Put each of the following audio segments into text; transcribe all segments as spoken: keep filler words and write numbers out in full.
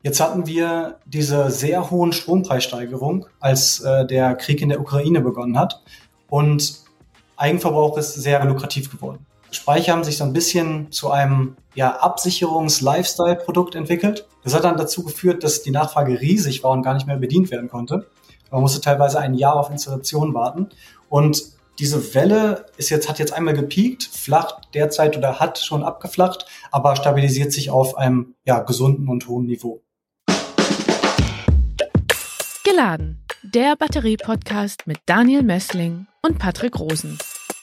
Jetzt hatten wir diese sehr hohen Strompreissteigerung, als äh, der Krieg in der Ukraine begonnen hat. Und Eigenverbrauch ist sehr lukrativ geworden. Speicher haben sich so ein bisschen zu einem ja, Absicherungs-Lifestyle-Produkt entwickelt. Das hat dann dazu geführt, dass die Nachfrage riesig war und gar nicht mehr bedient werden konnte. Man musste teilweise ein Jahr auf Installation warten. Und diese Welle ist jetzt, hat jetzt einmal gepiekt, flacht derzeit oder hat schon abgeflacht, aber stabilisiert sich auf einem ja, gesunden und hohen Niveau. Geladen, der Batterie-Podcast mit Daniel Messling und Patrick Rosen.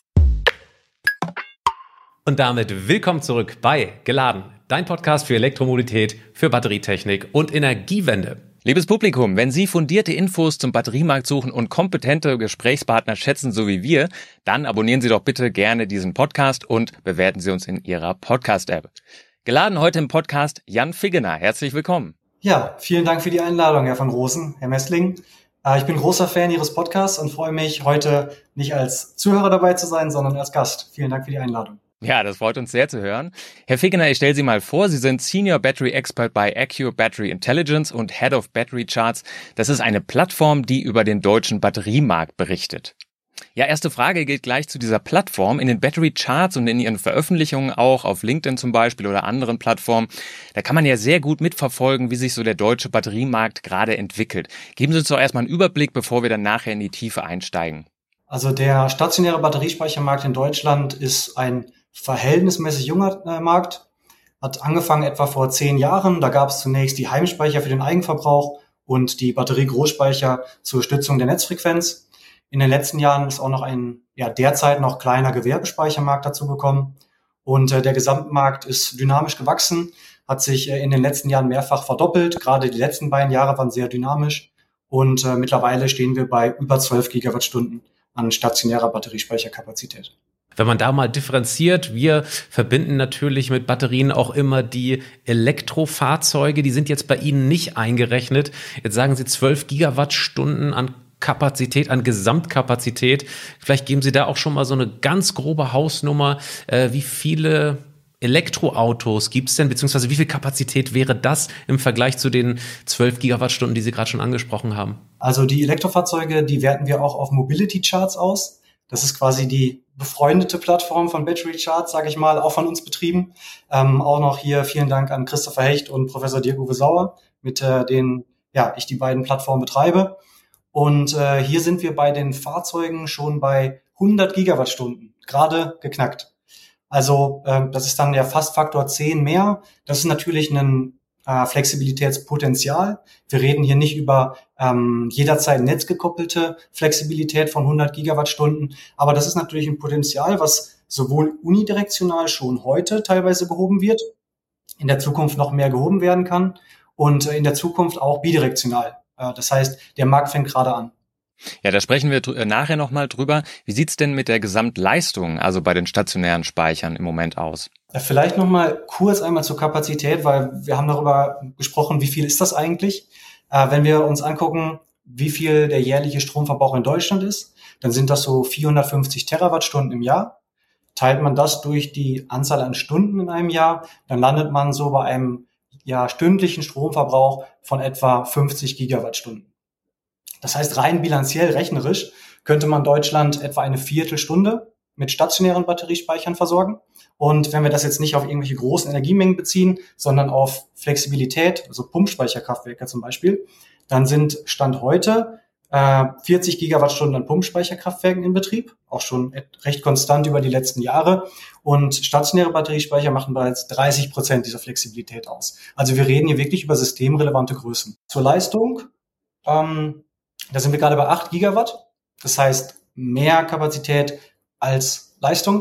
Und damit willkommen zurück bei Geladen, dein Podcast für Elektromobilität, für Batterietechnik und Energiewende. Liebes Publikum, wenn Sie fundierte Infos zum Batteriemarkt suchen und kompetente Gesprächspartner schätzen, so wie wir, dann abonnieren Sie doch bitte gerne diesen Podcast und bewerten Sie uns in Ihrer Podcast-App. Geladen heute im Podcast Jan Figgener. Herzlich willkommen. Ja, vielen Dank für die Einladung, Herr van Rosen, Herr Messling. Ich bin großer Fan Ihres Podcasts und freue mich, heute nicht als Zuhörer dabei zu sein, sondern als Gast. Vielen Dank für die Einladung. Ja, das freut uns sehr zu hören. Herr Figgener, ich stelle Sie mal vor, Sie sind Senior Battery Expert bei Accure Battery Intelligence und Head of Battery Charts. Das ist eine Plattform, die über den deutschen Batteriemarkt berichtet. Ja, erste Frage geht gleich zu dieser Plattform. In den Battery Charts und in Ihren Veröffentlichungen auch auf LinkedIn zum Beispiel oder anderen Plattformen, da kann man ja sehr gut mitverfolgen, wie sich so der deutsche Batteriemarkt gerade entwickelt. Geben Sie uns doch erstmal einen Überblick, bevor wir dann nachher in die Tiefe einsteigen. Also der stationäre Batteriespeichermarkt in Deutschland ist ein verhältnismäßig junger äh, Markt, hat angefangen etwa vor zehn Jahren. Da gab es zunächst die Heimspeicher für den Eigenverbrauch und die Batterie-Großspeicher zur Stützung der Netzfrequenz. In den letzten Jahren ist auch noch ein ja derzeit noch kleiner Gewerbespeichermarkt dazugekommen. Und äh, der Gesamtmarkt ist dynamisch gewachsen, hat sich äh, in den letzten Jahren mehrfach verdoppelt. Gerade die letzten beiden Jahre waren sehr dynamisch. Und äh, mittlerweile stehen wir bei über zwölf Gigawattstunden an stationärer Batteriespeicherkapazität. Wenn man da mal differenziert, wir verbinden natürlich mit Batterien auch immer die Elektrofahrzeuge, die sind jetzt bei Ihnen nicht eingerechnet. Jetzt sagen Sie zwölf Gigawattstunden an Kapazität, an Gesamtkapazität. Vielleicht geben Sie da auch schon mal so eine ganz grobe Hausnummer. Äh, wie viele Elektroautos gibt es denn, beziehungsweise wie viel Kapazität wäre das im Vergleich zu den zwölf Gigawattstunden, die Sie gerade schon angesprochen haben? Also die Elektrofahrzeuge, die werten wir auch auf Mobility Charts aus. Das ist quasi die befreundete Plattform von Battery Charts, sage ich mal, auch von uns betrieben. Ähm, auch noch hier vielen Dank an Christopher Hecht und Professor Dirk-Uwe Sauer, mit äh, denen ja, ich die beiden Plattformen betreibe. Und äh, hier sind wir bei den Fahrzeugen schon bei hundert Gigawattstunden, gerade geknackt. Also äh, das ist dann ja fast Faktor zehn mehr. Das ist natürlich ein äh, Flexibilitätspotenzial. Wir reden hier nicht über ähm, jederzeit netzgekoppelte Flexibilität von hundert Gigawattstunden, aber das ist natürlich ein Potenzial, was sowohl unidirektional schon heute teilweise gehoben wird, in der Zukunft noch mehr gehoben werden kann und äh, in der Zukunft auch bidirektional. Äh, das heißt, der Markt fängt gerade an. Ja, da sprechen wir dr- nachher nochmal drüber. Wie sieht's denn mit der Gesamtleistung, also bei den stationären Speichern im Moment aus? Vielleicht nochmal kurz einmal zur Kapazität, weil wir haben darüber gesprochen, wie viel ist das eigentlich? Äh, wenn wir uns angucken, wie viel der jährliche Stromverbrauch in Deutschland ist, dann sind das so vierhundertfünfzig Terawattstunden im Jahr. Teilt man das durch die Anzahl an Stunden in einem Jahr, dann landet man so bei einem ja, stündlichen Stromverbrauch von etwa fünfzig Gigawattstunden. Das heißt, rein bilanziell rechnerisch könnte man Deutschland etwa eine Viertelstunde mit stationären Batteriespeichern versorgen. Und wenn wir das jetzt nicht auf irgendwelche großen Energiemengen beziehen, sondern auf Flexibilität, also Pumpspeicherkraftwerke zum Beispiel, dann sind Stand heute äh, vierzig Gigawattstunden an Pumpspeicherkraftwerken in Betrieb, auch schon recht konstant über die letzten Jahre. Und stationäre Batteriespeicher machen bereits dreißig Prozent dieser Flexibilität aus. Also wir reden hier wirklich über systemrelevante Größen. Zur Leistung, ähm, da sind wir gerade bei acht Gigawatt. Das heißt, mehr Kapazität als Leistung.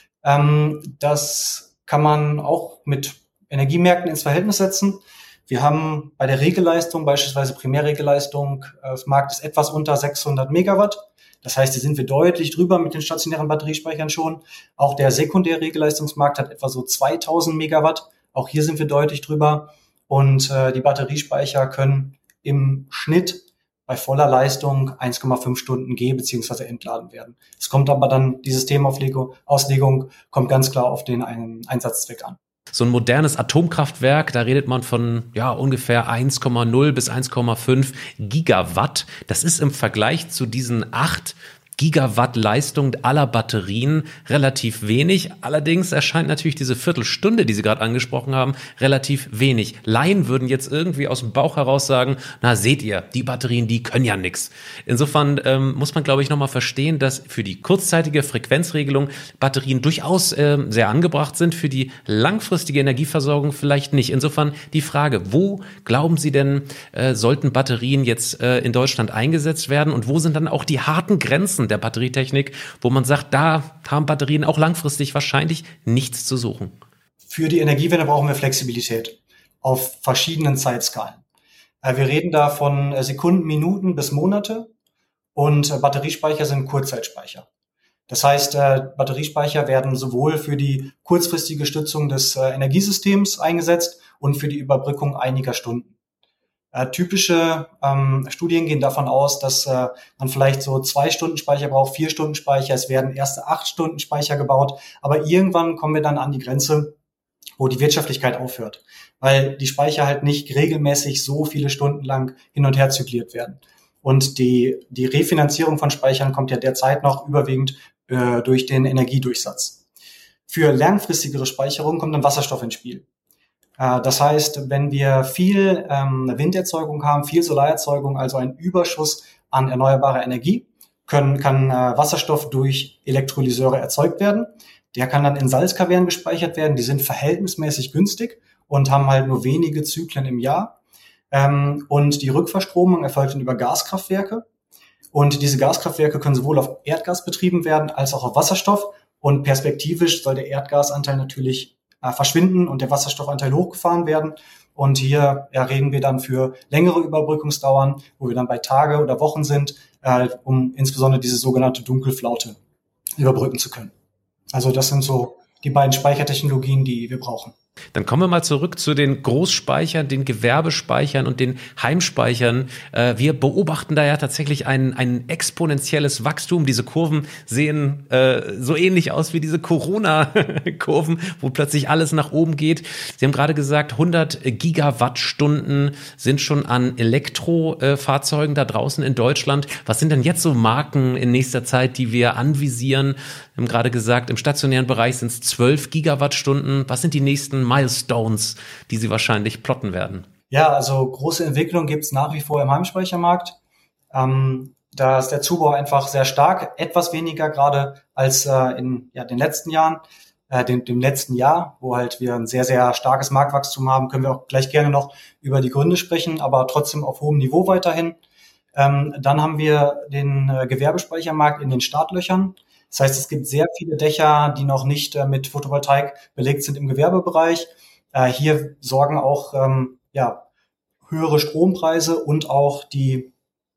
Ähm, das kann man auch mit Energiemärkten ins Verhältnis setzen. Wir haben bei der Regelleistung, beispielsweise Primärregelleistung, äh, das Markt ist etwas unter sechshundert Megawatt. Das heißt, hier sind wir deutlich drüber mit den stationären Batteriespeichern schon. Auch der sekundäre Regelleistungsmarkt hat etwa so zweitausend Megawatt. Auch hier sind wir deutlich drüber. Und äh, die Batteriespeicher können im Schnitt bei voller Leistung eins Komma fünf Stunden G- bzw. entladen werden. Es kommt aber dann, die Systemauslegung Auslegung kommt ganz klar auf den einen Einsatzzweck an. So ein modernes Atomkraftwerk, da redet man von ja ungefähr eins Komma null bis eins Komma fünf Gigawatt. Das ist im Vergleich zu diesen acht Gigawatt Leistung aller Batterien relativ wenig. Allerdings erscheint natürlich diese Viertelstunde, die Sie gerade angesprochen haben, relativ wenig. Laien würden jetzt irgendwie aus dem Bauch heraus sagen, na seht ihr, die Batterien, die können ja nix. Insofern ähm, muss man, glaube ich, nochmal verstehen, dass für die kurzzeitige Frequenzregelung Batterien durchaus äh, sehr angebracht sind, für die langfristige Energieversorgung vielleicht nicht. Insofern die Frage, wo glauben Sie denn, äh, sollten Batterien jetzt äh, in Deutschland eingesetzt werden und wo sind dann auch die harten Grenzen der Batterietechnik, wo man sagt, da haben Batterien auch langfristig wahrscheinlich nichts zu suchen? Für die Energiewende brauchen wir Flexibilität auf verschiedenen Zeitskalen. Wir reden da von Sekunden, Minuten bis Monate und Batteriespeicher sind Kurzzeitspeicher. Das heißt, Batteriespeicher werden sowohl für die kurzfristige Stützung des Energiesystems eingesetzt und für die Überbrückung einiger Stunden. Äh, typische ähm, Studien gehen davon aus, dass äh, man vielleicht so zwei Stunden Speicher braucht, vier Stunden Speicher. Es werden erste acht Stunden Speicher gebaut. Aber irgendwann kommen wir dann an die Grenze, wo die Wirtschaftlichkeit aufhört. Weil die Speicher halt nicht regelmäßig so viele Stunden lang hin und her zykliert werden. Und die, die Refinanzierung von Speichern kommt ja derzeit noch überwiegend äh, durch den Energiedurchsatz. Für langfristigere Speicherung kommt dann Wasserstoff ins Spiel. Das heißt, wenn wir viel ähm, Winderzeugung haben, viel Solarerzeugung, also einen Überschuss an erneuerbarer Energie, können, kann äh, Wasserstoff durch Elektrolyseure erzeugt werden. Der kann dann in Salzkavernen gespeichert werden. Die sind verhältnismäßig günstig und haben halt nur wenige Zyklen im Jahr. Ähm, und die Rückverstromung erfolgt dann über Gaskraftwerke. Und diese Gaskraftwerke können sowohl auf Erdgas betrieben werden als auch auf Wasserstoff. Und perspektivisch soll der Erdgasanteil natürlich verschwinden und der Wasserstoffanteil hochgefahren werden. Und hier ja, reden wir dann für längere Überbrückungsdauern, wo wir dann bei Tage oder Wochen sind, äh, um insbesondere diese sogenannte Dunkelflaute überbrücken zu können. Also das sind so die beiden Speichertechnologien, die wir brauchen. Dann kommen wir mal zurück zu den Großspeichern, den Gewerbespeichern und den Heimspeichern. Wir beobachten da ja tatsächlich ein, ein exponentielles Wachstum. Diese Kurven sehen äh, so ähnlich aus wie diese Corona-Kurven, wo plötzlich alles nach oben geht. Sie haben gerade gesagt, hundert Gigawattstunden sind schon an Elektrofahrzeugen da draußen in Deutschland. Was sind denn jetzt so Marken in nächster Zeit, die wir anvisieren? Wir haben gerade gesagt, im stationären Bereich sind es zwölf Gigawattstunden. Was sind die nächsten Milestones, die Sie wahrscheinlich plotten werden? Ja, also große Entwicklung gibt es nach wie vor im Heimspeichermarkt. Ähm, da ist der Zubau einfach sehr stark, etwas weniger gerade als äh, in ja, den letzten Jahren, äh, dem, dem letzten Jahr, wo halt wir ein sehr, sehr starkes Marktwachstum haben. Können wir auch gleich gerne noch über die Gründe sprechen, aber trotzdem auf hohem Niveau weiterhin. Ähm, dann haben wir den äh, Gewerbespeichermarkt in den Startlöchern. Das heißt, es gibt sehr viele Dächer, die noch nicht äh, mit Photovoltaik belegt sind im Gewerbebereich. Äh, hier sorgen auch ähm, ja, höhere Strompreise und auch die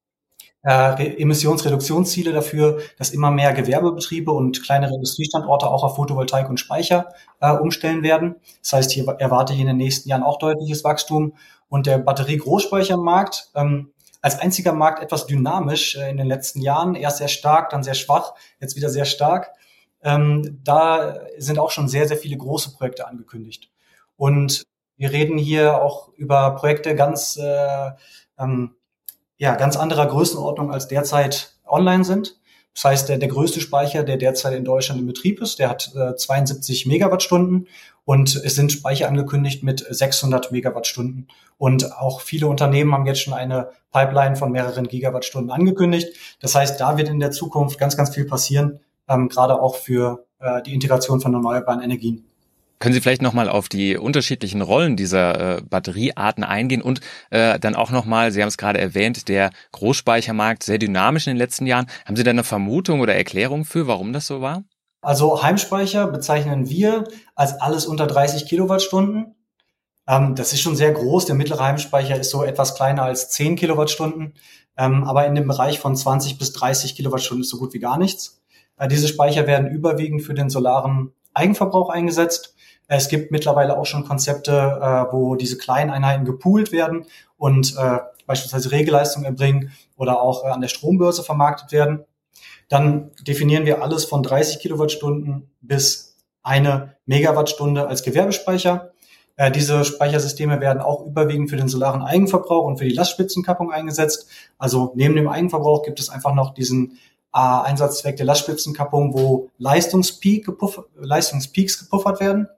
äh, Emissionsreduktionsziele dafür, dass immer mehr Gewerbebetriebe und kleinere Industriestandorte auch auf Photovoltaik und Speicher äh, umstellen werden. Das heißt, hier erwarte ich in den nächsten Jahren auch deutliches Wachstum. Und der Batterie-Großspeichermarkt, ähm, als einziger Markt etwas dynamisch äh, in den letzten Jahren, erst sehr stark, dann sehr schwach, jetzt wieder sehr stark. Ähm, da sind auch schon sehr, sehr viele große Projekte angekündigt. Und wir reden hier auch über Projekte ganz, äh, ähm, ja, ganz anderer Größenordnung als derzeit online sind. Das heißt, der, der größte Speicher, der derzeit in Deutschland in Betrieb ist, der hat äh, zweiundsiebzig Megawattstunden und es sind Speicher angekündigt mit sechshundert Megawattstunden. Und auch viele Unternehmen haben jetzt schon eine Pipeline von mehreren Gigawattstunden angekündigt. Das heißt, da wird in der Zukunft ganz, ganz viel passieren, ähm, gerade auch für äh, die Integration von erneuerbaren Energien. Können Sie vielleicht nochmal auf die unterschiedlichen Rollen dieser äh, Batteriearten eingehen und äh, dann auch nochmal, Sie haben es gerade erwähnt, der Großspeichermarkt sehr dynamisch in den letzten Jahren. Haben Sie da eine Vermutung oder Erklärung für, warum das so war? Also Heimspeicher bezeichnen wir als alles unter dreißig Kilowattstunden. Ähm, das ist schon sehr groß. Der mittlere Heimspeicher ist so etwas kleiner als zehn Kilowattstunden. Ähm, aber in dem Bereich von zwanzig bis dreißig Kilowattstunden ist so gut wie gar nichts. Äh, diese Speicher werden überwiegend für den solaren Eigenverbrauch eingesetzt. Es gibt mittlerweile auch schon Konzepte, äh, wo diese kleinen Einheiten gepoolt werden und äh, beispielsweise Regelleistung erbringen oder auch äh, an der Strombörse vermarktet werden. Dann definieren wir alles von dreißig Kilowattstunden bis eine Megawattstunde als Gewerbespeicher. Äh, diese Speichersysteme werden auch überwiegend für den solaren Eigenverbrauch und für die Lastspitzenkappung eingesetzt. Also neben dem Eigenverbrauch gibt es einfach noch diesen äh, Einsatzzweck der Lastspitzenkappung, wo Leistungspeak gepuff- Leistungspeaks gepuffert werden.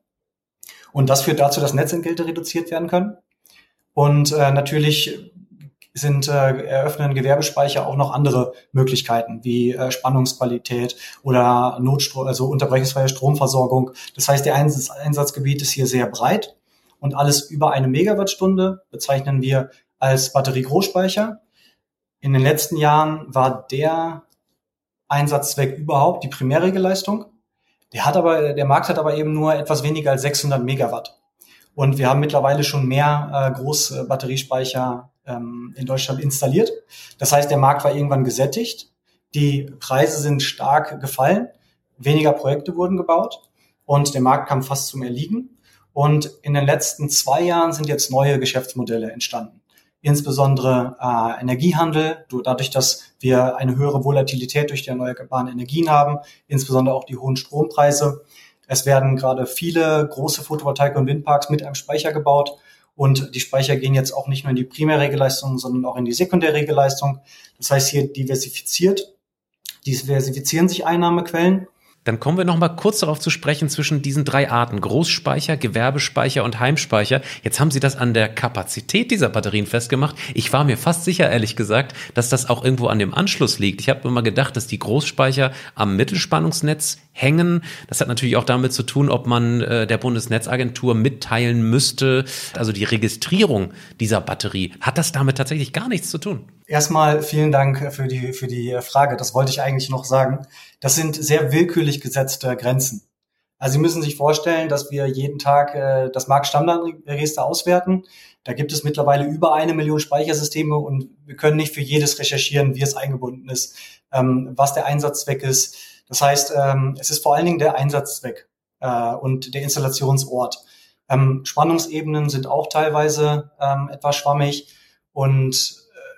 Und das führt dazu, dass Netzentgelte reduziert werden können. Und äh, natürlich sind äh, eröffnen Gewerbespeicher auch noch andere Möglichkeiten, wie äh, Spannungsqualität oder Notstrom, also unterbrechungsfreie Stromversorgung. Das heißt, der Einsatz, Einsatzgebiet ist hier sehr breit und alles über eine Megawattstunde bezeichnen wir als Batteriegroßspeicher. In den letzten Jahren war der Einsatzzweck überhaupt die Primärregelleistung. Der hat aber, der Markt hat aber eben nur etwas weniger als sechshundert Megawatt. Und wir haben mittlerweile schon mehr äh, Großbatteriespeicher ähm, in Deutschland installiert. Das heißt, der Markt war irgendwann gesättigt. Die Preise sind stark gefallen. Weniger Projekte wurden gebaut. Und der Markt kam fast zum Erliegen. Und in den letzten zwei Jahren sind jetzt neue Geschäftsmodelle entstanden. Insbesondere äh, Energiehandel, dadurch, dass wir eine höhere Volatilität durch die erneuerbaren Energien haben, insbesondere auch die hohen Strompreise. Es werden gerade viele große Photovoltaik- und Windparks mit einem Speicher gebaut und die Speicher gehen jetzt auch nicht nur in die Primärregelleistung, sondern auch in die Sekundärregelleistung. Das heißt, hier diversifiziert, diversifizieren sich Einnahmequellen. Dann kommen wir noch mal kurz darauf zu sprechen zwischen diesen drei Arten, Großspeicher, Gewerbespeicher und Heimspeicher. Jetzt haben Sie das an der Kapazität dieser Batterien festgemacht. Ich war mir fast sicher, ehrlich gesagt, dass das auch irgendwo an dem Anschluss liegt. Ich habe immer gedacht, dass die Großspeicher am Mittelspannungsnetz hängen. Das hat natürlich auch damit zu tun, ob man äh, der Bundesnetzagentur mitteilen müsste. Also die Registrierung dieser Batterie, hat das damit tatsächlich gar nichts zu tun? Erstmal vielen Dank für die, für die Frage. Das wollte ich eigentlich noch sagen. Das sind sehr willkürlich gesetzte Grenzen. Also Sie müssen sich vorstellen, dass wir jeden Tag äh, das Marktstammdatenregister auswerten. Da gibt es mittlerweile über eine Million Speichersysteme und wir können nicht für jedes recherchieren, wie es eingebunden ist, ähm, was der Einsatzzweck ist. Das heißt, ähm, es ist vor allen Dingen der Einsatzzweck äh, und der Installationsort. Ähm, Spannungsebenen sind auch teilweise ähm, etwas schwammig und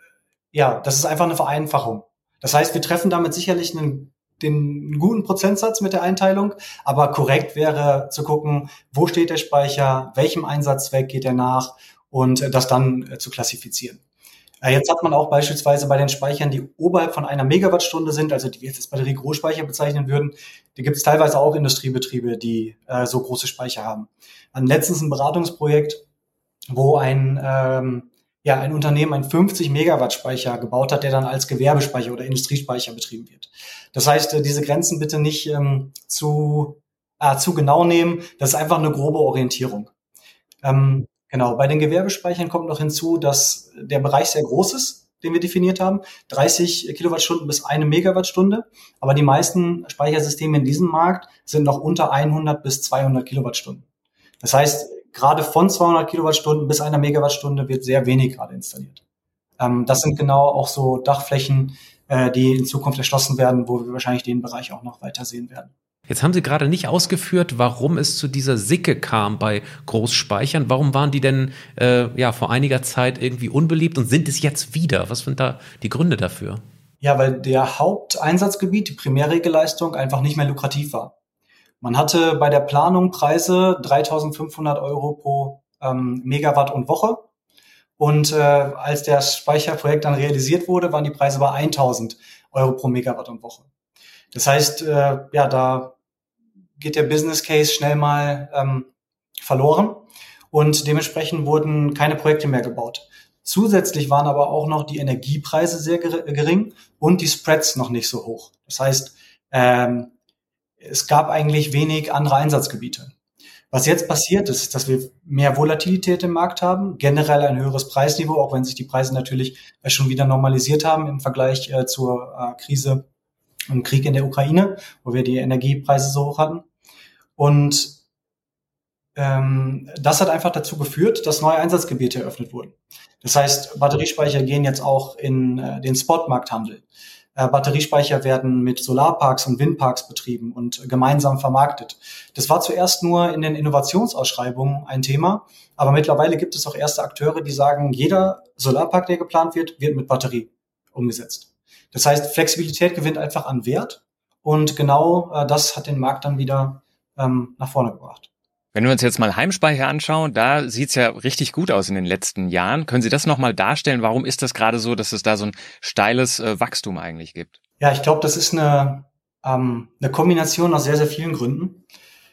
ja, das ist einfach eine Vereinfachung. Das heißt, wir treffen damit sicherlich einen, den einen guten Prozentsatz mit der Einteilung, aber korrekt wäre zu gucken, wo steht der Speicher, welchem Einsatzzweck geht er nach und das dann äh, zu klassifizieren. Äh, jetzt hat man auch beispielsweise bei den Speichern, die oberhalb von einer Megawattstunde sind, also die wir jetzt als Batterie-Großspeicher bezeichnen würden, da gibt es teilweise auch Industriebetriebe, die äh, so große Speicher haben. An letztens ein Beratungsprojekt, wo ein ähm, ja, ein Unternehmen einen fünfzig Megawatt Speicher gebaut hat, der dann als Gewerbespeicher oder Industriespeicher betrieben wird. Das heißt, diese Grenzen bitte nicht ähm, zu, äh, zu genau nehmen. Das ist einfach eine grobe Orientierung. Ähm, genau. Bei den Gewerbespeichern kommt noch hinzu, dass der Bereich sehr groß ist, den wir definiert haben. dreißig Kilowattstunden bis eine Megawattstunde. Aber die meisten Speichersysteme in diesem Markt sind noch unter hundert bis zweihundert Kilowattstunden. Das heißt, gerade von zweihundert Kilowattstunden bis einer Megawattstunde wird sehr wenig gerade installiert. Ähm, das sind genau auch so Dachflächen, äh, die in Zukunft erschlossen werden, wo wir wahrscheinlich den Bereich auch noch weiter sehen werden. Jetzt haben Sie gerade nicht ausgeführt, warum es zu dieser Sicke kam bei Großspeichern. Warum waren die denn äh, ja vor einiger Zeit irgendwie unbeliebt und sind es jetzt wieder? Was sind da die Gründe dafür? Ja, weil der Haupteinsatzgebiet, die Primärregelleistung, einfach nicht mehr lukrativ war. Man hatte bei der Planung Preise dreitausendfünfhundert Euro pro ähm, Megawatt und Woche. Und äh, als das Speicherprojekt dann realisiert wurde, waren die Preise bei eintausend Euro pro Megawatt und Woche. Das heißt, äh, ja, da geht der Business Case schnell mal ähm, verloren und dementsprechend wurden keine Projekte mehr gebaut. Zusätzlich waren aber auch noch die Energiepreise sehr gering und die Spreads noch nicht so hoch. Das heißt, ähm, es gab eigentlich wenig andere Einsatzgebiete. Was jetzt passiert ist, dass wir mehr Volatilität im Markt haben, generell ein höheres Preisniveau, auch wenn sich die Preise natürlich schon wieder normalisiert haben im Vergleich äh, zur äh, Krise und Krieg in der Ukraine, wo wir die Energiepreise so hoch hatten. Und ähm, das hat einfach dazu geführt, dass neue Einsatzgebiete eröffnet wurden. Das heißt, Batteriespeicher gehen jetzt auch in äh, den Spotmarkthandel. Äh, Batteriespeicher werden mit Solarparks und Windparks betrieben und gemeinsam vermarktet. Das war zuerst nur in den Innovationsausschreibungen ein Thema, aber mittlerweile gibt es auch erste Akteure, die sagen, jeder Solarpark, der geplant wird, wird mit Batterie umgesetzt. Das heißt, Flexibilität gewinnt einfach an Wert und genau äh, das hat den Markt dann wieder ähm, nach vorne gebracht. Wenn wir uns jetzt mal Heimspeicher anschauen, da sieht's ja richtig gut aus in den letzten Jahren. Können Sie das nochmal darstellen? Warum ist das gerade so, dass es da so ein steiles äh, Wachstum eigentlich gibt? Ja, ich glaube, das ist eine, ähm, eine Kombination aus sehr, sehr vielen Gründen.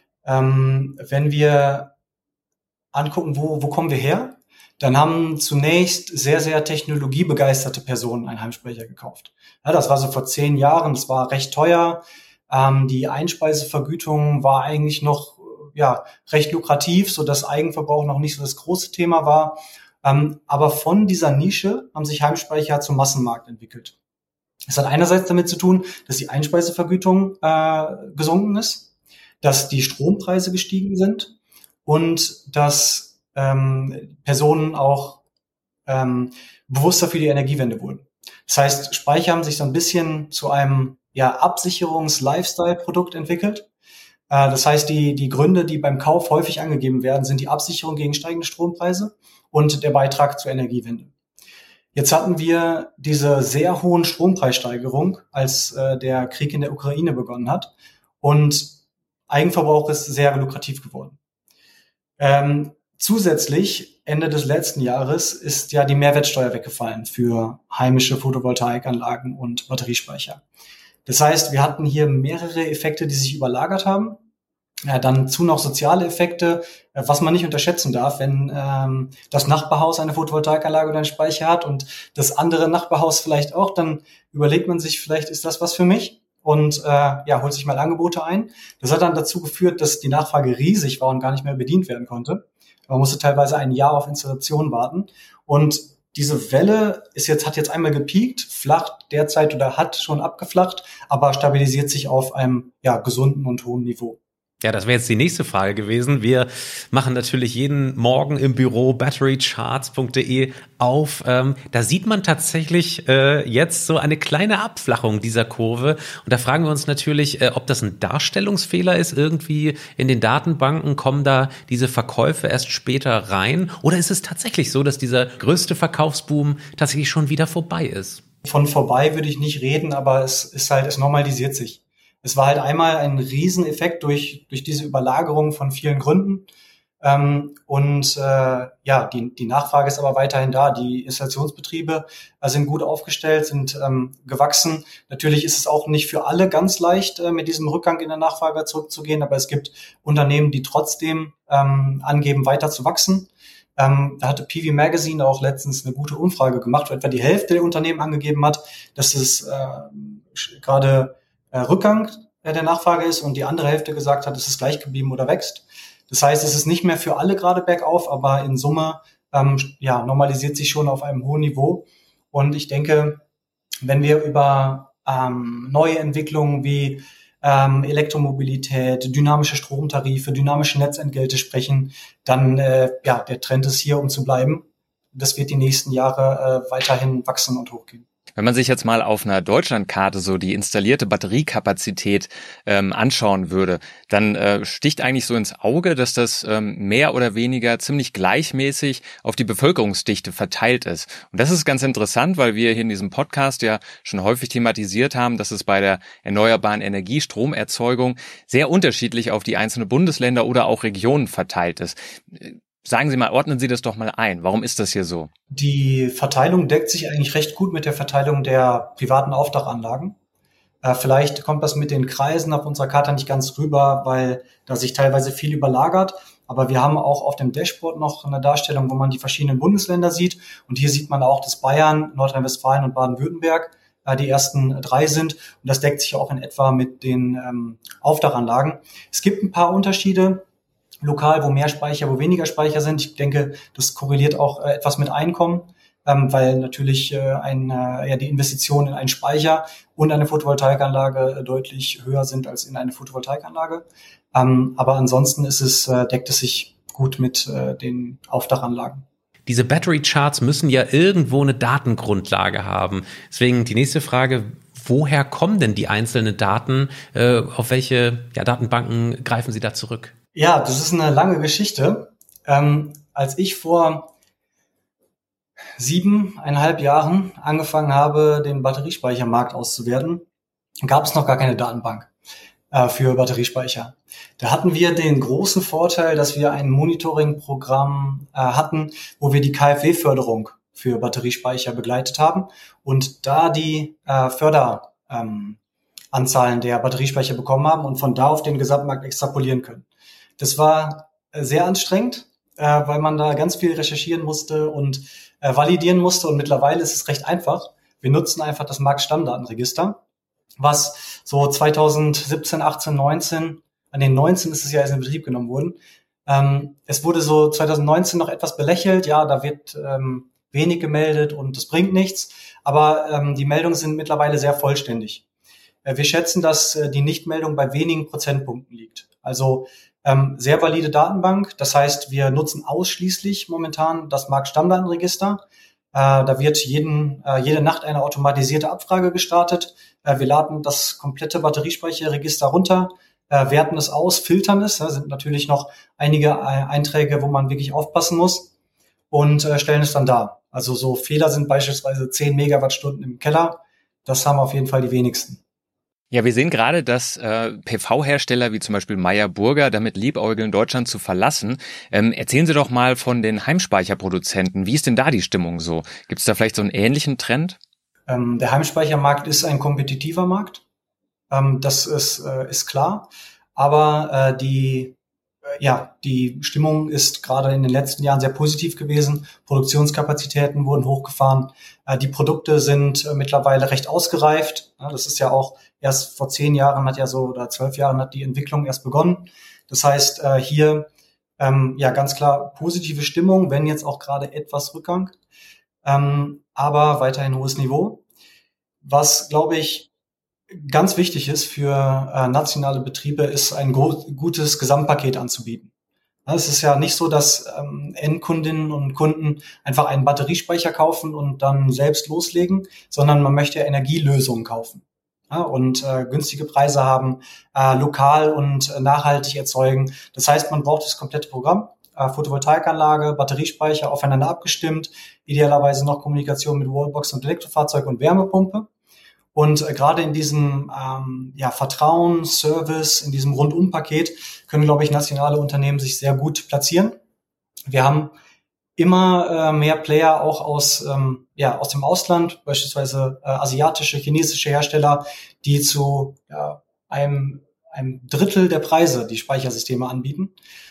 Ähm, wenn wir angucken, wo, wo kommen wir her, dann haben zunächst sehr, sehr technologiebegeisterte Personen einen Heimspeicher gekauft. Ja, das war so vor zehn Jahren, das war recht teuer. Ähm, die Einspeisevergütung war eigentlich noch ja recht lukrativ, so dass Eigenverbrauch noch nicht so das große Thema war. Ähm, aber von dieser Nische haben sich Heimspeicher zum Massenmarkt entwickelt. Das hat einerseits damit zu tun, dass die Einspeisevergütung äh, gesunken ist, dass die Strompreise gestiegen sind und dass ähm, Personen auch ähm, bewusster für die Energiewende wurden. Das heißt, Speicher haben sich so ein bisschen zu einem ja Absicherungs-Lifestyle-Produkt entwickelt. Äh, das heißt, die die Gründe, die beim Kauf häufig angegeben werden, sind die Absicherung gegen steigende Strompreise und der Beitrag zur Energiewende. Jetzt hatten wir diese sehr hohen Strompreissteigerung, als äh, der Krieg in der Ukraine begonnen hat, und Eigenverbrauch ist sehr lukrativ geworden. Ähm, zusätzlich, Ende des letzten Jahres, ist ja die Mehrwertsteuer weggefallen für heimische Photovoltaikanlagen und Batteriespeicher. Das heißt, wir hatten hier mehrere Effekte, die sich überlagert haben. Ja, dann zu noch soziale Effekte, was man nicht unterschätzen darf, wenn ähm, das Nachbarhaus eine Photovoltaikanlage oder einen Speicher hat und das andere Nachbarhaus vielleicht auch, dann überlegt man sich, vielleicht ist das was für mich, und äh, ja, holt sich mal Angebote ein. Das hat dann dazu geführt, dass die Nachfrage riesig war und gar nicht mehr bedient werden konnte. Man musste teilweise ein Jahr auf Installation warten. Und diese Welle ist jetzt, hat jetzt einmal gepiekt, flacht derzeit oder hat schon abgeflacht, aber stabilisiert sich auf einem ja gesunden und hohen Niveau. Ja, das wäre jetzt die nächste Frage gewesen. Wir machen natürlich jeden Morgen im Büro battery charts punkt de auf. Ähm, da sieht man tatsächlich äh, jetzt so eine kleine Abflachung dieser Kurve. Und da fragen wir uns natürlich, äh, ob das ein Darstellungsfehler ist. Irgendwie in den Datenbanken kommen da diese Verkäufe erst später rein. Oder ist es tatsächlich so, dass dieser größte Verkaufsboom tatsächlich schon wieder vorbei ist? Von vorbei würde ich nicht reden, aber es ist halt, es normalisiert sich. Es war halt einmal ein Rieseneffekt durch durch diese Überlagerung von vielen Gründen. Ähm, und äh, ja, die, die Nachfrage ist aber weiterhin da. Die Installationsbetriebe äh, sind gut aufgestellt, sind ähm, gewachsen. Natürlich ist es auch nicht für alle ganz leicht, äh, mit diesem Rückgang in der Nachfrage zurückzugehen, aber es gibt Unternehmen, die trotzdem ähm, angeben, weiter zu wachsen. Ähm, da hatte P V Magazine auch letztens eine gute Umfrage gemacht, wo etwa die Hälfte der Unternehmen angegeben hat, dass es äh, gerade äh, Rückgang äh, der Nachfrage ist, und die andere Hälfte gesagt hat, es ist gleich geblieben oder wächst. Das heißt, es ist nicht mehr für alle gerade bergauf, aber in Summe ähm, ja, normalisiert sich schon auf einem hohen Niveau. Und ich denke, wenn wir über ähm, neue Entwicklungen wie ähm, Elektromobilität, dynamische Stromtarife, dynamische Netzentgelte sprechen, dann äh, ja, der Trend ist hier, um zu bleiben. Das wird die nächsten Jahre äh, weiterhin wachsen und hochgehen. Wenn man sich jetzt mal auf einer Deutschlandkarte so die installierte Batteriekapazität ähm, anschauen würde, dann äh, sticht eigentlich so ins Auge, dass das ähm, mehr oder weniger ziemlich gleichmäßig auf die Bevölkerungsdichte verteilt ist. Und das ist ganz interessant, weil wir hier in diesem Podcast ja schon häufig thematisiert haben, dass es bei der erneuerbaren Energie, Stromerzeugung sehr unterschiedlich auf die einzelnen Bundesländer oder auch Regionen verteilt ist. Sagen Sie mal, ordnen Sie das doch mal ein. Warum ist das hier so? Die Verteilung deckt sich eigentlich recht gut mit der Verteilung der privaten Aufdachanlagen. Äh, vielleicht kommt das mit den Kreisen auf unserer Karte nicht ganz rüber, weil da sich teilweise viel überlagert. Aber wir haben auch auf dem Dashboard noch eine Darstellung, wo man die verschiedenen Bundesländer sieht. Und hier sieht man auch, dass Bayern, Nordrhein-Westfalen und Baden-Württemberg äh, die ersten drei sind. Und das deckt sich auch in etwa mit den ähm, Aufdachanlagen. Es gibt ein paar Unterschiede lokal, wo mehr Speicher, wo weniger Speicher sind. Ich denke, das korreliert auch äh, etwas mit Einkommen, ähm, weil natürlich äh, ein, äh, ja, die Investitionen in einen Speicher und eine Photovoltaikanlage äh, deutlich höher sind als in eine Photovoltaikanlage. Ähm, aber ansonsten ist es, äh, deckt es sich gut mit äh, den Aufdachanlagen. Diese Battery Charts müssen ja irgendwo eine Datengrundlage haben. Deswegen die nächste Frage: Woher kommen denn die einzelnen Daten? Äh, auf welche ja, Datenbanken greifen Sie da zurück? Ja, das ist eine lange Geschichte. Ähm, als ich vor siebeneinhalb Jahren angefangen habe, den Batteriespeichermarkt auszuwerten, gab es noch gar keine Datenbank. äh, für Batteriespeicher. Da hatten wir den großen Vorteil, dass wir ein Monitoring-Programm äh, hatten, wo wir die K f W-Förderung für Batteriespeicher begleitet haben und da die äh, Förderanzahlen ähm, der Batteriespeicher bekommen haben und von da auf den Gesamtmarkt extrapolieren können. Das war äh, sehr anstrengend, äh, weil man da ganz viel recherchieren musste und äh, validieren musste und mittlerweile ist es recht einfach. Wir nutzen einfach das Marktstammdatenregister, was so zweitausendsiebzehn, achtzehn, neunzehn, an den neunzehn ist es ja erst in Betrieb genommen worden. Ähm, es wurde so zweitausendneunzehn noch etwas belächelt, ja, da wird ähm, wenig gemeldet und das bringt nichts, aber ähm, die Meldungen sind mittlerweile sehr vollständig. Äh, wir schätzen, dass äh, die Nichtmeldung bei wenigen Prozentpunkten liegt. Also ähm, sehr valide Datenbank, das heißt, wir nutzen ausschließlich momentan das Marktstammdatenregister. Äh, da wird jeden, äh, jede Nacht eine automatisierte Abfrage gestartet. Äh, wir laden das komplette Batteriespeicherregister runter, äh, werten es aus, filtern es. Da sind natürlich noch einige äh, Einträge, wo man wirklich aufpassen muss und äh, stellen es dann dar. Also so Fehler sind beispielsweise zehn Megawattstunden im Keller. Das haben auf jeden Fall die wenigsten. Ja, wir sehen gerade, dass äh, P V-Hersteller wie zum Beispiel Meyer Burger damit liebäugeln, Deutschland zu verlassen. Ähm, erzählen Sie doch mal von den Heimspeicherproduzenten. Wie ist denn da die Stimmung so? Gibt es da vielleicht so einen ähnlichen Trend? Ähm, der Heimspeichermarkt ist ein kompetitiver Markt. Ähm, das ist, äh, ist klar. Aber äh, die Ja, die Stimmung ist gerade in den letzten Jahren sehr positiv gewesen. Produktionskapazitäten wurden hochgefahren. Äh, die Produkte sind äh, mittlerweile recht ausgereift. Ja, das ist ja auch erst vor zehn Jahren hat ja so oder zwölf Jahren hat die Entwicklung erst begonnen. Das heißt, äh, hier ähm, ja ganz klar positive Stimmung, wenn jetzt auch gerade etwas Rückgang, ähm, aber weiterhin hohes Niveau. Was, glaube ich, ganz wichtig ist für äh, nationale Betriebe, ist ein go- gutes Gesamtpaket anzubieten. Ja, es ist ja nicht so, dass ähm, Endkundinnen und Kunden einfach einen Batteriespeicher kaufen und dann selbst loslegen, sondern man möchte ja Energielösungen kaufen, ja, und äh, günstige Preise haben, äh, lokal und äh, nachhaltig erzeugen. Das heißt, man braucht das komplette Programm, äh, Photovoltaikanlage, Batteriespeicher aufeinander abgestimmt, idealerweise noch Kommunikation mit Wallbox und Elektrofahrzeug und Wärmepumpe. Und äh, gerade in diesem ähm, ja, Vertrauen, Service, in diesem Rundum-Paket können, glaube ich, nationale Unternehmen sich sehr gut platzieren. Wir haben immer äh, mehr Player auch aus ähm, ja aus dem Ausland, beispielsweise äh, asiatische, chinesische Hersteller, die zu ja, einem, einem Drittel der Preise die Speichersysteme anbieten.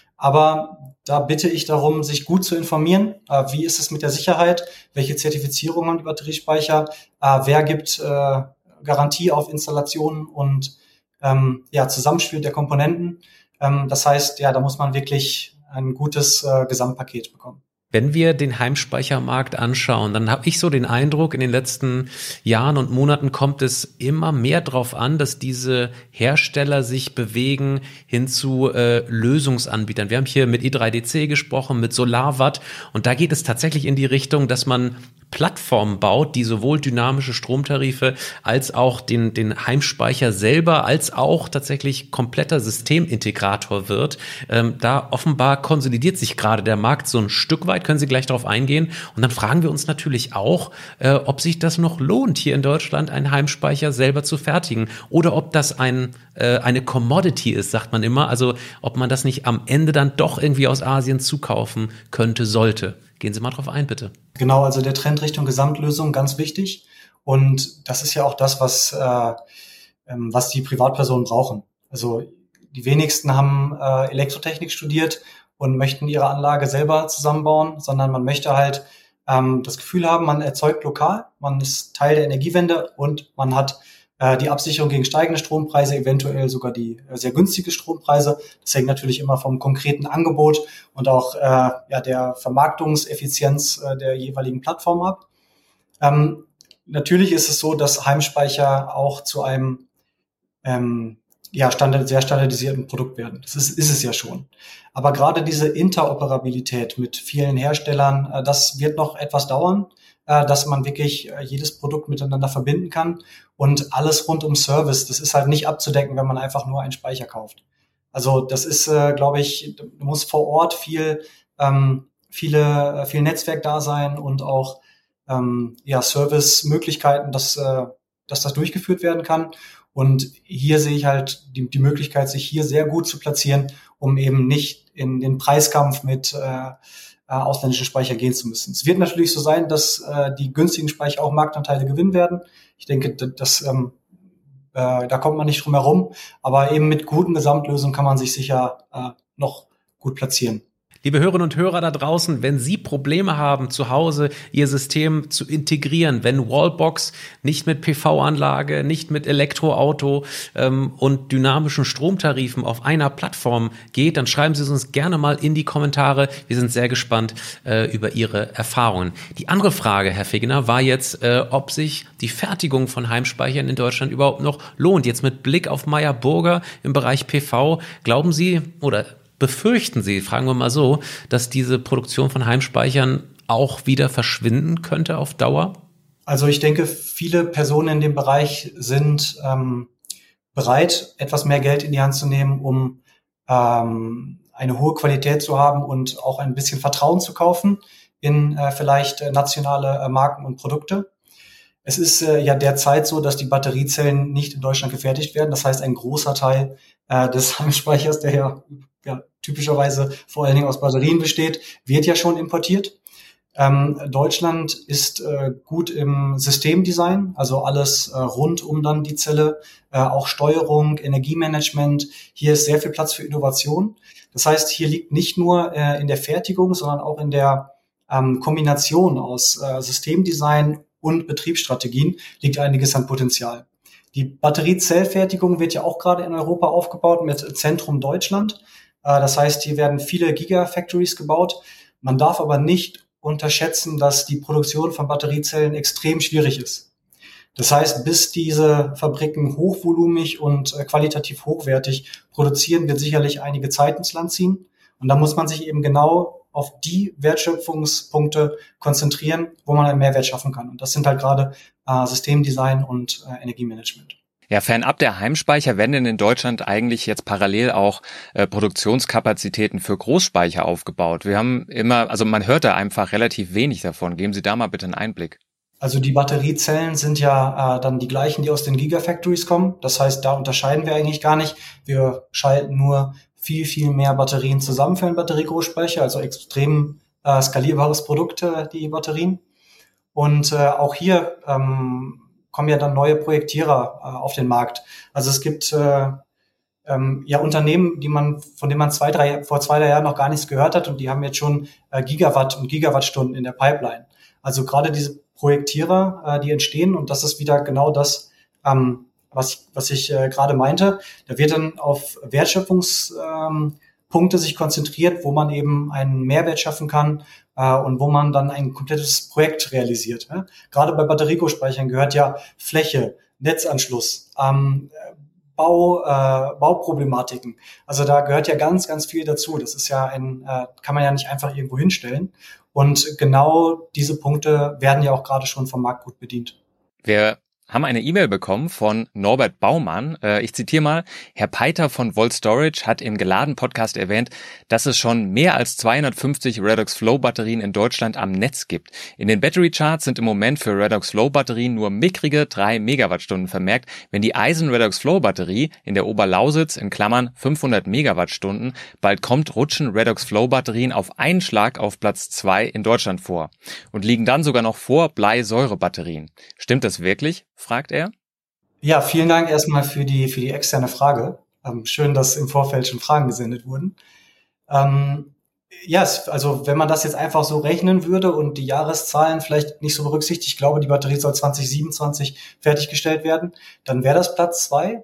Aber da bitte ich darum, sich gut zu informieren. Äh, wie ist es mit der Sicherheit? Welche Zertifizierung haben die Batteriespeicher? Äh, wer gibt äh, Garantie auf Installationen und ähm, ja, Zusammenspiel der Komponenten? Ähm, das heißt, ja, da muss man wirklich ein gutes äh, Gesamtpaket bekommen. Wenn wir den Heimspeichermarkt anschauen, dann habe ich so den Eindruck, in den letzten Jahren und Monaten kommt es immer mehr darauf an, dass diese Hersteller sich bewegen hin zu äh, Lösungsanbietern. Wir haben hier mit i drei D C gesprochen, mit SolarWatt und da geht es tatsächlich in die Richtung, dass man Plattformen baut, die sowohl dynamische Stromtarife als auch den, den Heimspeicher selber, als auch tatsächlich kompletter Systemintegrator wird. Ähm, da offenbar konsolidiert sich gerade der Markt so ein Stück weit, können Sie gleich darauf eingehen. Und dann fragen wir uns natürlich auch, äh, ob sich das noch lohnt, hier in Deutschland einen Heimspeicher selber zu fertigen oder ob das ein, äh, eine Commodity ist, sagt man immer. Also ob man das nicht am Ende dann doch irgendwie aus Asien zukaufen könnte, sollte. Gehen Sie mal drauf ein, bitte. Genau, also der Trend Richtung Gesamtlösung, ganz wichtig. Und das ist ja auch das, was, äh, ähm, was die Privatpersonen brauchen. Also die wenigsten haben äh, Elektrotechnik studiert und möchten ihre Anlage selber zusammenbauen, sondern man möchte halt ähm, das Gefühl haben, man erzeugt lokal, man ist Teil der Energiewende und man hat äh, die Absicherung gegen steigende Strompreise, eventuell sogar die äh, sehr günstige Strompreise. Das hängt natürlich immer vom konkreten Angebot und auch äh, ja, der Vermarktungseffizienz äh, der jeweiligen Plattform ab. Ähm, natürlich ist es so, dass Heimspeicher auch zu einem ähm, ja, standard, sehr standardisierten Produkt werden. Das ist, ist es ja schon. Aber gerade diese Interoperabilität mit vielen Herstellern, äh, das wird noch etwas dauern, äh, dass man wirklich äh, jedes Produkt miteinander verbinden kann und alles rund um Service. Das ist halt nicht abzudecken, wenn man einfach nur einen Speicher kauft. Also das ist, äh, glaube ich, muss vor Ort viel, ähm, viele, viel Netzwerk da sein und auch ähm, ja, Service-Möglichkeiten, dass, äh, dass das durchgeführt werden kann. Und hier sehe ich halt die, die Möglichkeit, sich hier sehr gut zu platzieren, um eben nicht in den Preiskampf mit äh, äh, ausländischen Speicher gehen zu müssen. Es wird natürlich so sein, dass äh, die günstigen Speicher auch Marktanteile gewinnen werden. Ich denke, das, ähm, äh, da kommt man nicht drum herum. Aber eben mit guten Gesamtlösungen kann man sich sicher äh, noch gut platzieren. Liebe Hörerinnen und Hörer da draußen, wenn Sie Probleme haben, zu Hause Ihr System zu integrieren, wenn Wallbox nicht mit P V-Anlage, nicht mit Elektroauto ähm, und dynamischen Stromtarifen auf einer Plattform geht, dann schreiben Sie es uns gerne mal in die Kommentare. Wir sind sehr gespannt äh, über Ihre Erfahrungen. Die andere Frage, Herr Fegener, war jetzt, äh, ob sich die Fertigung von Heimspeichern in Deutschland überhaupt noch lohnt. Jetzt mit Blick auf Meyer Burger im Bereich P V, glauben Sie oder befürchten Sie, fragen wir mal so, dass diese Produktion von Heimspeichern auch wieder verschwinden könnte auf Dauer? Also ich denke, viele Personen in dem Bereich sind ähm, bereit, etwas mehr Geld in die Hand zu nehmen, um ähm, eine hohe Qualität zu haben und auch ein bisschen Vertrauen zu kaufen in äh, vielleicht äh, nationale äh, Marken und Produkte. Es ist äh, ja derzeit so, dass die Batteriezellen nicht in Deutschland gefertigt werden. Das heißt, ein großer Teil äh, des Heimspeichers, der ja, ja typischerweise vor allen Dingen aus Batterien besteht, wird ja schon importiert. Ähm, Deutschland ist äh, gut im Systemdesign, also alles äh, rund um dann die Zelle, äh, auch Steuerung, Energiemanagement. Hier ist sehr viel Platz für Innovation. Das heißt, hier liegt nicht nur äh, in der Fertigung, sondern auch in der ähm, Kombination aus äh, Systemdesign und Betriebsstrategien liegt einiges an Potenzial. Die Batteriezellfertigung wird ja auch gerade in Europa aufgebaut mit Zentrum Deutschland. Äh, das heißt, hier werden viele Gigafactories gebaut. Man darf aber nicht unterschätzen, dass die Produktion von Batteriezellen extrem schwierig ist. Das heißt, bis diese Fabriken hochvolumig und äh, qualitativ hochwertig produzieren, wird sicherlich einige Zeit ins Land ziehen. Und da muss man sich eben genau auf die Wertschöpfungspunkte konzentrieren, wo man einen Mehrwert schaffen kann. Und das sind halt gerade äh, Systemdesign und äh, Energiemanagement. Ja, fernab der Heimspeicher werden denn in Deutschland eigentlich jetzt parallel auch äh, Produktionskapazitäten für Großspeicher aufgebaut. Wir haben immer, also man hört da einfach relativ wenig davon. Geben Sie da mal bitte einen Einblick. Also die Batteriezellen sind ja äh, dann die gleichen, die aus den Gigafactories kommen. Das heißt, da unterscheiden wir eigentlich gar nicht. Wir schalten nur viel, viel mehr Batterien zusammen für einen Batteriegroßspeicher, also extrem äh, skalierbares Produkt, äh, die Batterien. Und äh, auch hier ähm, kommen ja dann neue Projektierer äh, auf den Markt. Also es gibt äh, ähm, ja Unternehmen, die man, von denen man zwei, drei, vor zwei, drei Jahren noch gar nichts gehört hat und die haben jetzt schon äh, Gigawatt und Gigawattstunden in der Pipeline. Also gerade diese Projektierer, äh, die entstehen und das ist wieder genau das, ähm, was, was ich äh, gerade meinte. Da wird dann auf Wertschöpfungspunkte ähm, sich konzentriert, wo man eben einen Mehrwert schaffen kann äh, und wo man dann ein komplettes Projekt realisiert. Ja? Gerade bei Batteriegroßspeichern gehört ja Fläche, Netzanschluss, ähm, Bau, äh, Bauproblematiken. Also da gehört ja ganz, ganz viel dazu. Das ist ja ein, äh, kann man ja nicht einfach irgendwo hinstellen. Und genau diese Punkte werden ja auch gerade schon vom Markt gut bedient. Wir haben eine E-Mail bekommen von Norbert Baumann. Ich zitiere mal. Herr Peiter von Volt Storage hat im Geladen-Podcast erwähnt, dass es schon mehr als zweihundertfünfzig Redox Flow Batterien in Deutschland am Netz gibt. In den Battery Charts sind im Moment für Redox Flow Batterien nur mickrige drei Megawattstunden vermerkt. Wenn die Eisen Redox Flow Batterie in der Oberlausitz in Klammern fünfhundert Megawattstunden bald kommt, rutschen Redox Flow Batterien auf einen Schlag auf Platz zwei in Deutschland vor und liegen dann sogar noch vor Bleisäure-Batterien. Stimmt das wirklich? Fragt er. Ja, vielen Dank erstmal für die für die externe Frage. Ähm, schön, dass im Vorfeld schon Fragen gesendet wurden. Ähm, ja, also wenn man das jetzt einfach so rechnen würde und die Jahreszahlen vielleicht nicht so berücksichtigt, ich glaube, die Batterie soll zwanzig siebenundzwanzig fertiggestellt werden, dann wäre das Platz zwei.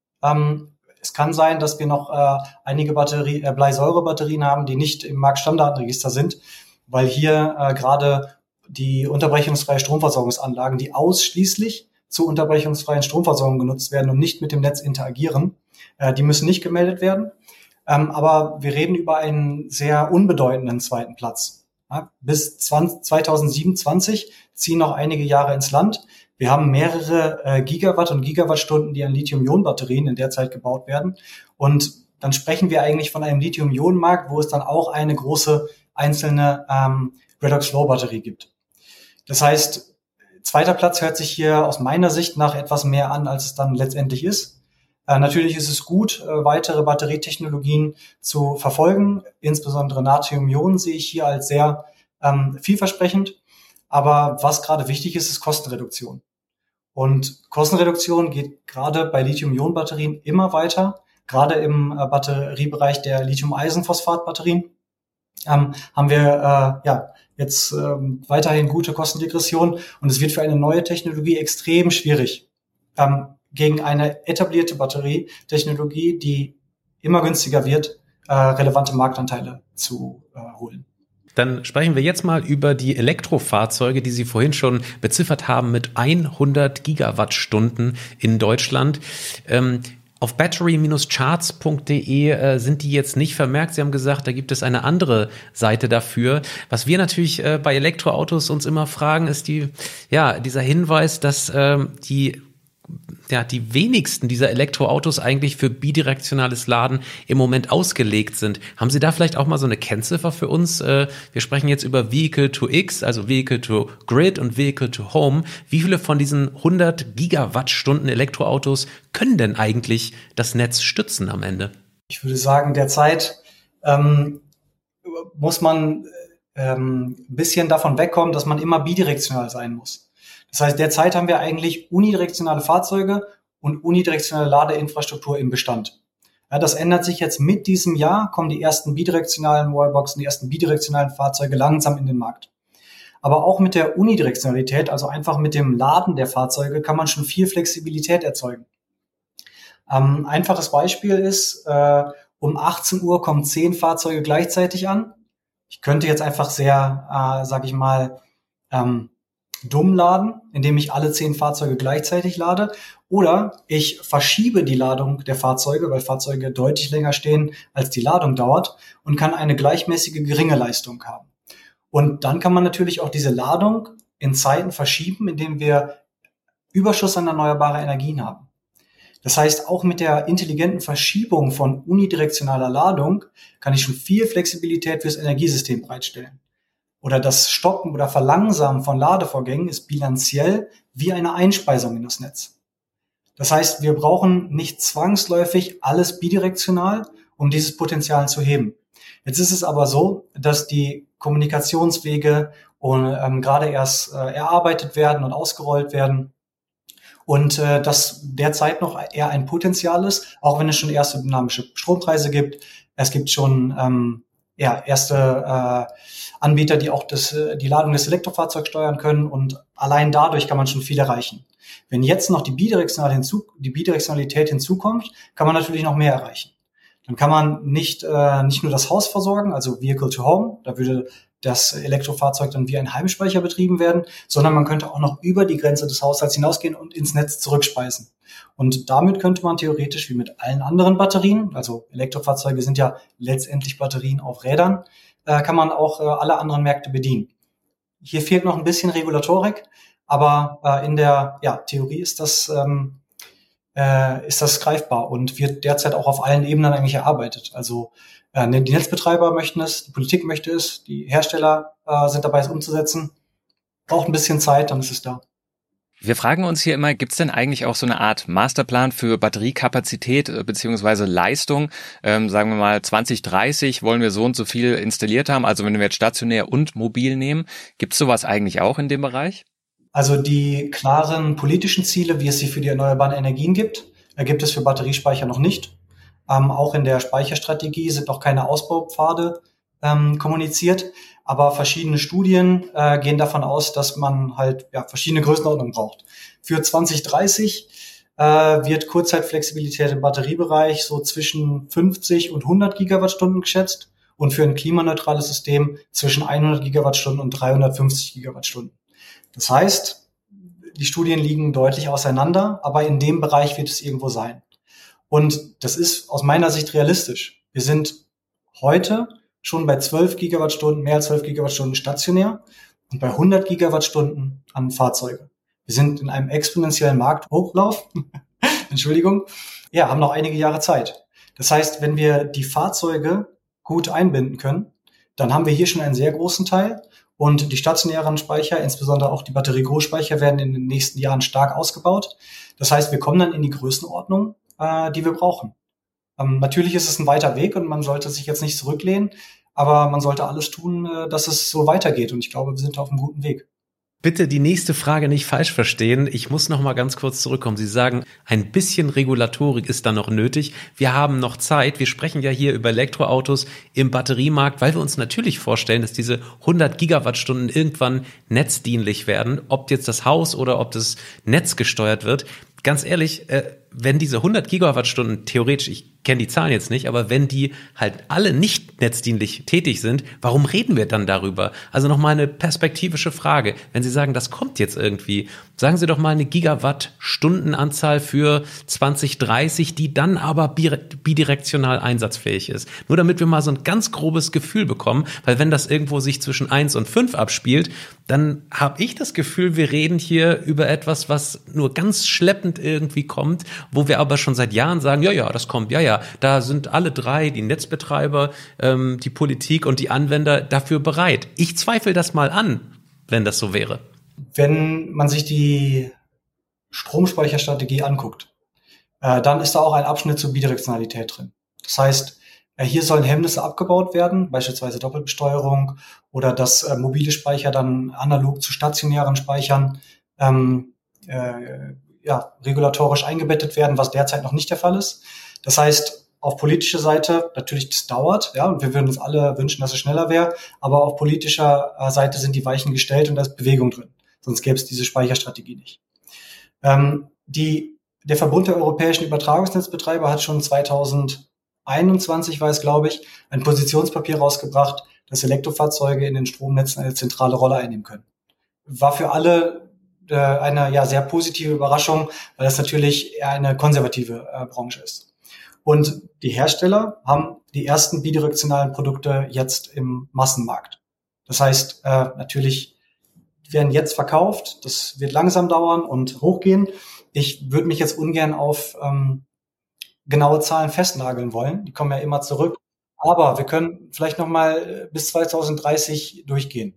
Ähm, es kann sein, dass wir noch äh, einige Batterie, äh, Bleisäure-Batterien haben, die nicht im Marktstammdatenregister sind, weil hier äh, gerade die unterbrechungsfreie Stromversorgungsanlagen, die ausschließlich zur unterbrechungsfreien Stromversorgung genutzt werden und nicht mit dem Netz interagieren. Äh, die müssen nicht gemeldet werden. Ähm, aber wir reden über einen sehr unbedeutenden zweiten Platz. Ja, bis zwanzig siebenundzwanzig ziehen noch einige Jahre ins Land. Wir haben mehrere äh, Gigawatt und Gigawattstunden, die an Lithium-Ionen-Batterien in der Zeit gebaut werden. Und dann sprechen wir eigentlich von einem Lithium-Ionen-Markt, wo es dann auch eine große einzelne ähm, Redox-Flow-Batterie gibt. Das heißt, zweiter Platz hört sich hier aus meiner Sicht nach etwas mehr an, als es dann letztendlich ist. Äh, natürlich ist es gut, äh, weitere Batterietechnologien zu verfolgen. Insbesondere Natrium-Ionen sehe ich hier als sehr ähm, vielversprechend. Aber was gerade wichtig ist, ist Kostenreduktion. Und Kostenreduktion geht gerade bei Lithium-Ionen-Batterien immer weiter. Gerade im äh, Batteriebereich der Lithium-Eisenphosphat-Batterien ähm, haben wir äh, ja jetzt ähm, weiterhin gute Kostendegression. Und es wird für eine neue Technologie extrem schwierig, ähm, gegen eine etablierte Batterietechnologie, die immer günstiger wird, äh, relevante Marktanteile zu äh, holen. Dann sprechen wir jetzt mal über die Elektrofahrzeuge, die Sie vorhin schon beziffert haben mit hundert Gigawattstunden in Deutschland. Ähm, auf battery Bindestrich charts Punkt de äh, sind die jetzt nicht vermerkt. Sie haben gesagt, da gibt es eine andere Seite dafür. Was wir natürlich äh, bei Elektroautos uns immer fragen, ist die, ja, dieser Hinweis, dass ähm, die ja, die wenigsten dieser Elektroautos eigentlich für bidirektionales Laden im Moment ausgelegt sind. Haben Sie da vielleicht auch mal so eine Kennziffer für uns? Wir sprechen jetzt über Vehicle to X, also Vehicle to Grid und Vehicle to Home. Wie viele von diesen hundert Gigawattstunden Elektroautos können denn eigentlich das Netz stützen am Ende? Ich würde sagen, derzeit ähm, muss man ähm, ein bisschen davon wegkommen, dass man immer bidirektional sein muss. Das heißt, derzeit haben wir eigentlich unidirektionale Fahrzeuge und unidirektionale Ladeinfrastruktur im Bestand. Ja, das ändert sich jetzt mit diesem Jahr, kommen die ersten bidirektionalen Wallboxen, die ersten bidirektionalen Fahrzeuge langsam in den Markt. Aber auch mit der Unidirektionalität, also einfach mit dem Laden der Fahrzeuge, kann man schon viel Flexibilität erzeugen. Ähm, einfaches Beispiel ist, äh, um achtzehn Uhr kommen zehn Fahrzeuge gleichzeitig an. Ich könnte jetzt einfach sehr, äh, sag ich mal, ähm, dumm laden, indem ich alle zehn Fahrzeuge gleichzeitig lade. Oder ich verschiebe die Ladung der Fahrzeuge, weil Fahrzeuge deutlich länger stehen, als die Ladung dauert, und kann eine gleichmäßige geringe Leistung haben. Und dann kann man natürlich auch diese Ladung in Zeiten verschieben, indem wir Überschuss an erneuerbare Energien haben. Das heißt, auch mit der intelligenten Verschiebung von unidirektionaler Ladung kann ich schon viel Flexibilität fürs Energiesystem bereitstellen. Oder das Stoppen oder Verlangsamen von Ladevorgängen ist bilanziell wie eine Einspeisung in das Netz. Das heißt, wir brauchen nicht zwangsläufig alles bidirektional, um dieses Potenzial zu heben. Jetzt ist es aber so, dass die Kommunikationswege und, ähm, gerade erst äh, erarbeitet werden und ausgerollt werden und äh, das derzeit noch eher ein Potenzial ist, auch wenn es schon erste dynamische Strompreise gibt. Es gibt schon ähm, ja, erste äh, Anbieter, die auch das, die Ladung des Elektrofahrzeugs steuern können, und allein dadurch kann man schon viel erreichen. Wenn jetzt noch die Bidirektional hinzu, die Bidirektionalität hinzukommt, kann man natürlich noch mehr erreichen. Dann kann man nicht äh, nicht nur das Haus versorgen, also Vehicle to Home, da würde das Elektrofahrzeug dann wie ein Heimspeicher betrieben werden, sondern man könnte auch noch über die Grenze des Haushalts hinausgehen und ins Netz zurückspeisen. Und damit könnte man theoretisch wie mit allen anderen Batterien, also Elektrofahrzeuge sind ja letztendlich Batterien auf Rädern, äh, kann man auch äh, alle anderen Märkte bedienen. Hier fehlt noch ein bisschen Regulatorik, aber äh, in der ja, Theorie ist das ähm, äh, ist das greifbar und wird derzeit auch auf allen Ebenen eigentlich erarbeitet. Also äh, die Netzbetreiber möchten es, die Politik möchte es, die Hersteller äh, sind dabei, es umzusetzen. Braucht ein bisschen Zeit, dann ist es da. Wir fragen uns hier immer, gibt es denn eigentlich auch so eine Art Masterplan für Batteriekapazität äh, beziehungsweise Leistung? Ähm, sagen wir mal zwanzig dreißig wollen wir so und so viel installiert haben. Also wenn wir jetzt stationär und mobil nehmen, gibt es sowas eigentlich auch in dem Bereich? Also die klaren politischen Ziele, wie es sie für die erneuerbaren Energien gibt, äh, gibt es für Batteriespeicher noch nicht. Ähm, auch in der Speicherstrategie sind noch keine Ausbaupfade ähm, kommuniziert. Aber verschiedene Studien äh, gehen davon aus, dass man halt ja, verschiedene Größenordnungen braucht. Für zwanzig dreißig äh, wird Kurzzeitflexibilität im Batteriebereich so zwischen fünfzig und hundert Gigawattstunden geschätzt und für ein klimaneutrales System zwischen hundert Gigawattstunden und dreihundertfünfzig Gigawattstunden. Das heißt, die Studien liegen deutlich auseinander, aber in dem Bereich wird es irgendwo sein. Und das ist aus meiner Sicht realistisch. Wir sind heute schon bei zwölf Gigawattstunden, mehr als zwölf Gigawattstunden stationär und bei hundert Gigawattstunden an Fahrzeuge. Wir sind in einem exponentiellen Markthochlauf. Entschuldigung. Ja, haben noch einige Jahre Zeit. Das heißt, wenn wir die Fahrzeuge gut einbinden können, dann haben wir hier schon einen sehr großen Teil. Und die stationären Speicher, insbesondere auch die Batteriegroßspeicher, werden in den nächsten Jahren stark ausgebaut. Das heißt, wir kommen dann in die Größenordnung, äh, die wir brauchen. Ähm, natürlich ist es ein weiter Weg und man sollte sich jetzt nicht zurücklehnen, aber man sollte alles tun, äh, dass es so weitergeht. Und ich glaube, wir sind auf einem guten Weg. Bitte die nächste Frage nicht falsch verstehen. Ich muss noch mal ganz kurz zurückkommen. Sie sagen, ein bisschen Regulatorik ist da noch nötig. Wir haben noch Zeit. Wir sprechen ja hier über Elektroautos im Batteriemarkt, weil wir uns natürlich vorstellen, dass diese hundert Gigawattstunden irgendwann netzdienlich werden. Ob jetzt das Haus oder ob das Netz gesteuert wird. Ganz ehrlich, äh, wenn diese hundert Gigawattstunden theoretisch, ich kenne die Zahlen jetzt nicht, aber wenn die halt alle nicht netzdienlich tätig sind, warum reden wir dann darüber? Also nochmal eine perspektivische Frage. Wenn Sie sagen, das kommt jetzt irgendwie, sagen Sie doch mal eine Gigawattstundenanzahl für zwanzig dreißig, die dann aber bidirektional einsatzfähig ist. Nur damit wir mal so ein ganz grobes Gefühl bekommen, weil wenn das irgendwo sich zwischen eins und fünf abspielt, dann habe ich das Gefühl, wir reden hier über etwas, was nur ganz schleppend irgendwie kommt, wo wir aber schon seit Jahren sagen, ja, ja, das kommt, ja, ja, da sind alle drei, die Netzbetreiber, ähm, die Politik und die Anwender dafür bereit. Ich zweifle das mal an, wenn das so wäre. Wenn man sich die Stromspeicherstrategie anguckt, äh, dann ist da auch ein Abschnitt zur Bidirektionalität drin. Das heißt, äh, hier sollen Hemmnisse abgebaut werden, beispielsweise Doppelbesteuerung oder dass äh, mobile Speicher dann analog zu stationären Speichern ähm, äh, ja, regulatorisch eingebettet werden, was derzeit noch nicht der Fall ist. Das heißt, auf politischer Seite, natürlich, das dauert, ja, und wir würden uns alle wünschen, dass es schneller wäre, aber auf politischer Seite sind die Weichen gestellt und da ist Bewegung drin. Sonst gäbe es diese Speicherstrategie nicht. Ähm, die, der Verbund der europäischen Übertragungsnetzbetreiber hat schon zweitausendeinundzwanzig, war es, glaube ich, ein Positionspapier rausgebracht, dass Elektrofahrzeuge in den Stromnetzen eine zentrale Rolle einnehmen können. War für alle eine ja sehr positive Überraschung, weil das natürlich eher eine konservative äh, Branche ist. Und die Hersteller haben die ersten bidirektionalen Produkte jetzt im Massenmarkt. Das heißt, äh, natürlich werden jetzt verkauft, das wird langsam dauern und hochgehen. Ich würde mich jetzt ungern auf ähm, genaue Zahlen festnageln wollen, die kommen ja immer zurück. Aber wir können vielleicht noch mal bis zweitausenddreißig durchgehen.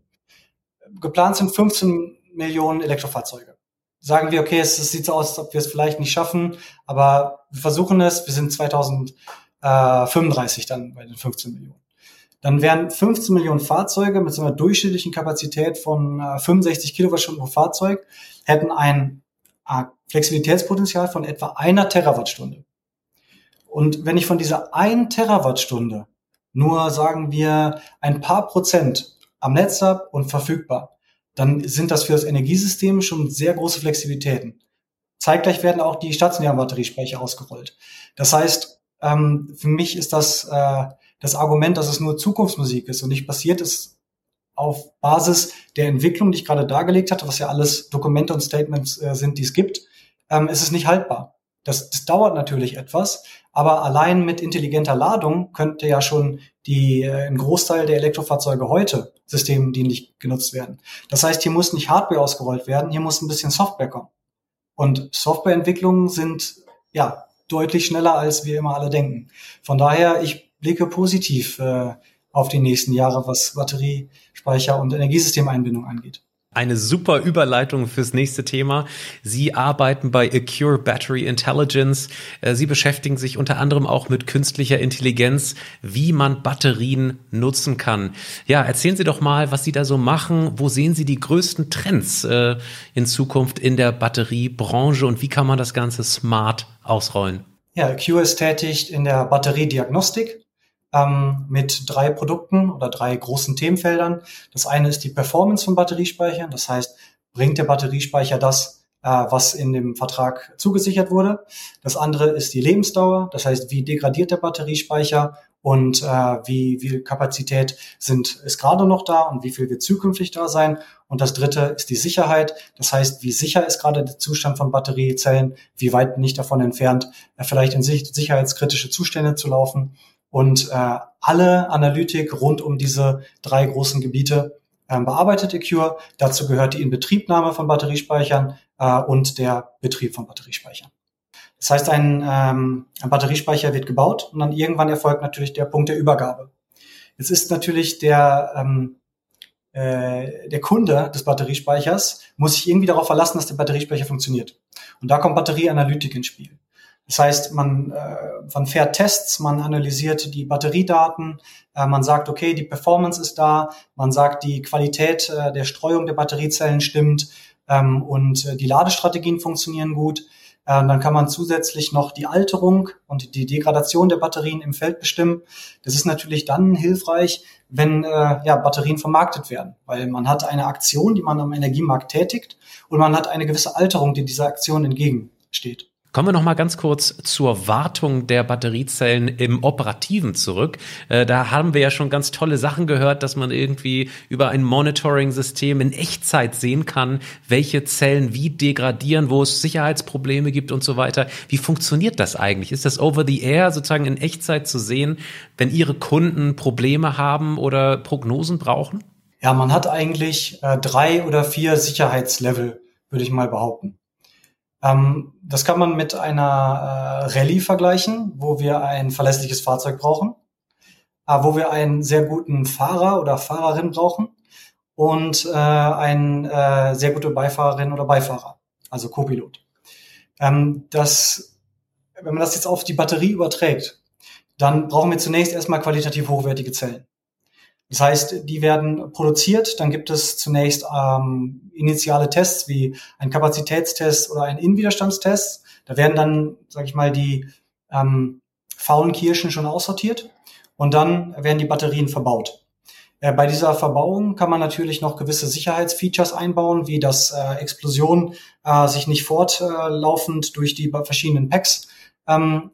Geplant sind fünfzehn Millionen Elektrofahrzeuge. Sagen wir, okay, es, es sieht so aus, als ob wir es vielleicht nicht schaffen, aber wir versuchen es. Wir sind zweitausendfünfunddreißig dann bei den fünfzehn Millionen. Dann wären fünfzehn Millionen Fahrzeuge mit so einer durchschnittlichen Kapazität von äh, fünfundsechzig Kilowattstunden pro Fahrzeug, hätten ein äh, Flexibilitätspotenzial von etwa einer Terawattstunde. Und wenn ich von dieser einen Terawattstunde nur, sagen wir, ein paar Prozent am Netz habe und verfügbar, dann sind das für das Energiesystem schon sehr große Flexibilitäten. Zeitgleich werden auch die stationären Batteriespeicher ausgerollt. Das heißt, ähm, für mich ist das äh, das Argument, dass es nur Zukunftsmusik ist und nicht passiert ist auf Basis der Entwicklung, die ich gerade dargelegt hatte, was ja alles Dokumente und Statements äh, sind, die es gibt, ähm, ist es nicht haltbar. Das, das dauert natürlich etwas, aber allein mit intelligenter Ladung könnte ja schon die äh, ein Großteil der Elektrofahrzeuge heute systemdienlich genutzt werden. Das heißt, hier muss nicht Hardware ausgerollt werden, hier muss ein bisschen Software kommen. Und Softwareentwicklungen sind ja deutlich schneller, als wir immer alle denken. Von daher, ich blicke positiv äh, auf die nächsten Jahre, was Batteriespeicher und Energiesystemeinbindung angeht. Eine super Überleitung fürs nächste Thema. Sie arbeiten bei Accure Battery Intelligence. Sie beschäftigen sich unter anderem auch mit künstlicher Intelligenz, wie man Batterien nutzen kann. Ja, erzählen Sie doch mal, was Sie da so machen. Wo sehen Sie die größten Trends äh, in Zukunft in der Batteriebranche und wie kann man das Ganze smart ausrollen? Ja, Accure ist tätig in der Batteriediagnostik. Ähm, mit drei Produkten oder drei großen Themenfeldern. Das eine ist die Performance von Batteriespeichern. Das heißt, bringt der Batteriespeicher das, äh, was in dem Vertrag zugesichert wurde. Das andere ist die Lebensdauer. Das heißt, wie degradiert der Batteriespeicher und äh, wie viel Kapazität sind, ist gerade noch da und wie viel wird zukünftig da sein. Und das dritte ist die Sicherheit. Das heißt, wie sicher ist gerade der Zustand von Batteriezellen, wie weit nicht davon entfernt, äh, vielleicht in sich, sicherheitskritische Zustände zu laufen. Und äh, alle Analytik rund um diese drei großen Gebiete äh, bearbeitet Accure. Dazu gehört die Inbetriebnahme von Batteriespeichern äh, und der Betrieb von Batteriespeichern. Das heißt, ein, ähm, ein Batteriespeicher wird gebaut und dann irgendwann erfolgt natürlich der Punkt der Übergabe. Jetzt ist natürlich der, ähm, äh, der Kunde des Batteriespeichers muss sich irgendwie darauf verlassen, dass der Batteriespeicher funktioniert. Und da kommt Batterieanalytik ins Spiel. Das heißt, man, äh, man fährt Tests, man analysiert die Batteriedaten, äh, man sagt, okay, die Performance ist da, man sagt, die Qualität äh, der Streuung der Batteriezellen stimmt ähm, und äh, die Ladestrategien funktionieren gut. Äh, dann kann man zusätzlich noch die Alterung und die Degradation der Batterien im Feld bestimmen. Das ist natürlich dann hilfreich, wenn äh, ja, Batterien vermarktet werden, weil man hat eine Aktion, die man am Energiemarkt tätigt und man hat eine gewisse Alterung, die dieser Aktion entgegensteht. Kommen wir noch mal ganz kurz zur Wartung der Batteriezellen im Operativen zurück. Äh, da haben wir ja schon ganz tolle Sachen gehört, dass man irgendwie über ein Monitoring-System in Echtzeit sehen kann, welche Zellen wie degradieren, wo es Sicherheitsprobleme gibt und so weiter. Wie funktioniert das eigentlich? Ist das over the air sozusagen in Echtzeit zu sehen, wenn Ihre Kunden Probleme haben oder Prognosen brauchen? Ja, man hat eigentlich äh, drei oder vier Sicherheitslevel, würde ich mal behaupten. Ähm, das kann man mit einer äh, Rallye vergleichen, wo wir ein verlässliches Fahrzeug brauchen, äh, wo wir einen sehr guten Fahrer oder Fahrerin brauchen und äh, einen äh, sehr gute Beifahrerin oder Beifahrer, also Co-Pilot. Ähm, das, wenn man das jetzt auf die Batterie überträgt, dann brauchen wir zunächst erstmal qualitativ hochwertige Zellen. Das heißt, die werden produziert, dann gibt es zunächst ähm, initiale Tests wie ein Kapazitätstest oder ein Innenwiderstandstest. Da werden dann, sage ich mal, die ähm, faulen Kirschen schon aussortiert und dann werden die Batterien verbaut. Äh, bei dieser Verbauung kann man natürlich noch gewisse Sicherheitsfeatures einbauen, wie dass äh, Explosionen äh, sich nicht fortlaufend durch die verschiedenen Packs ähm,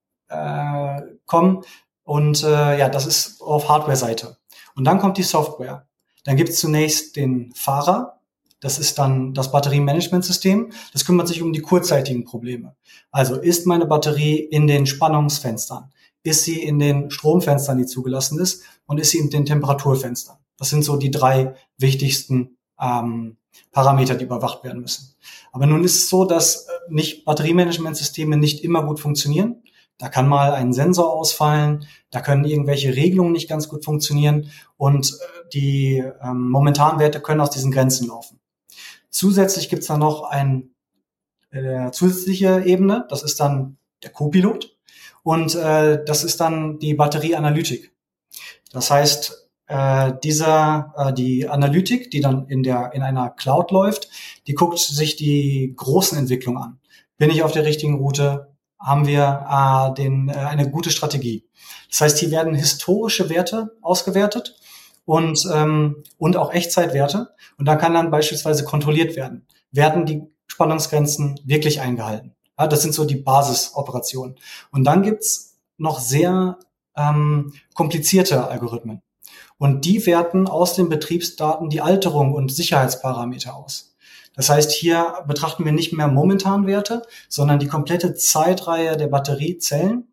äh, kommen. Und äh, ja, das ist auf Hardware-Seite. Und dann kommt die Software. Dann gibt es zunächst den Fahrer. Das ist dann das Batteriemanagementsystem. Das kümmert sich um die kurzzeitigen Probleme. Also ist meine Batterie in den Spannungsfenstern? Ist sie in den Stromfenstern, die zugelassen ist? Und ist sie in den Temperaturfenstern? Das sind so die drei wichtigsten ähm, Parameter, die überwacht werden müssen. Aber nun ist es so, dass nicht Batteriemanagementsysteme nicht immer gut funktionieren. Da kann mal ein Sensor ausfallen, da können irgendwelche Regelungen nicht ganz gut funktionieren und die ähm, momentanen Werte können aus diesen Grenzen laufen. Zusätzlich gibt es dann noch eine äh, zusätzliche Ebene, das ist dann der Co-Pilot und äh, das ist dann die Batterieanalytik. Das heißt, äh, dieser äh, die Analytik, die dann in der in einer Cloud läuft, die guckt sich die großen Entwicklungen an. Bin ich auf der richtigen Route? Haben wir äh, den, äh, eine gute Strategie. Das heißt, hier werden historische Werte ausgewertet und, ähm, und auch Echtzeitwerte. Und da kann dann beispielsweise kontrolliert werden. Werden die Spannungsgrenzen wirklich eingehalten? Ja, das sind so die Basisoperationen. Und dann gibt's noch sehr ähm, komplizierte Algorithmen. Und die werten aus den Betriebsdaten die Alterung und Sicherheitsparameter aus. Das heißt, hier betrachten wir nicht mehr momentan Werte, sondern die komplette Zeitreihe der Batteriezellen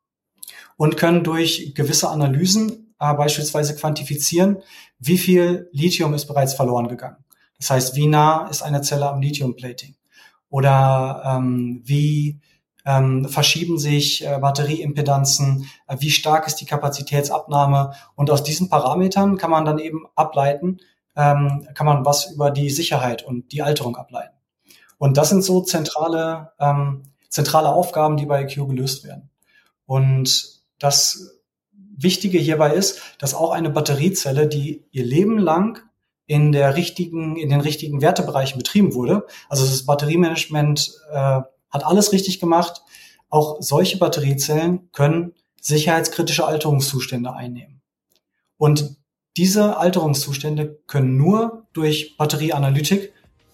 und können durch gewisse Analysen äh, beispielsweise quantifizieren, wie viel Lithium ist bereits verloren gegangen. Das heißt, wie nah ist eine Zelle am Lithium-Plating? Oder ähm, wie ähm, verschieben sich äh, Batterieimpedanzen? Äh, wie stark ist die Kapazitätsabnahme? Und aus diesen Parametern kann man dann eben ableiten, ähm, kann man was über die Sicherheit und die Alterung ableiten. Und das sind so zentrale, ähm, zentrale Aufgaben, die bei E Q gelöst werden. Und das Wichtige hierbei ist, dass auch eine Batteriezelle, die ihr Leben lang in der richtigen, in den richtigen Wertebereichen betrieben wurde, also das Batteriemanagement äh, hat alles richtig gemacht, auch solche Batteriezellen können sicherheitskritische Alterungszustände einnehmen. Und diese Alterungszustände können nur durch Batterieanalytik,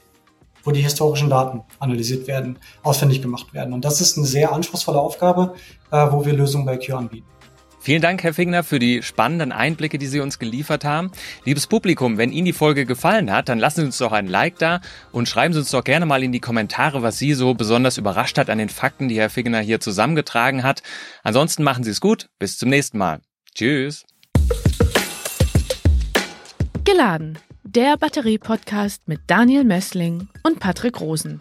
wo die historischen Daten analysiert werden, ausfindig gemacht werden. Und das ist eine sehr anspruchsvolle Aufgabe, äh, wo wir Lösungen bei E Q anbieten. Vielen Dank, Herr Figner, für die spannenden Einblicke, die Sie uns geliefert haben. Liebes Publikum, wenn Ihnen die Folge gefallen hat, dann lassen Sie uns doch ein Like da und schreiben Sie uns doch gerne mal in die Kommentare, was Sie so besonders überrascht hat an den Fakten, die Herr Figner hier zusammengetragen hat. Ansonsten machen Sie es gut. Bis zum nächsten Mal. Tschüss. Geladen, der Batterie-Podcast mit Daniel Mössling und Patrick Rosen.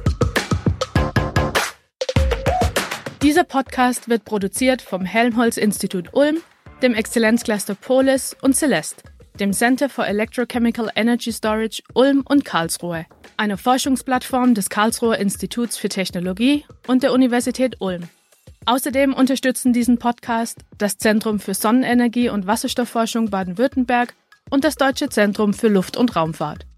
Dieser Podcast wird produziert vom Helmholtz-Institut Ulm, dem Exzellenzcluster Polis und Celeste, dem Center for Electrochemical Energy Storage Ulm und Karlsruhe, einer Forschungsplattform des Karlsruher Instituts für Technologie und der Universität Ulm. Außerdem unterstützen diesen Podcast das Zentrum für Sonnenenergie und Wasserstoffforschung Baden-Württemberg und das Deutsche Zentrum für Luft- und Raumfahrt.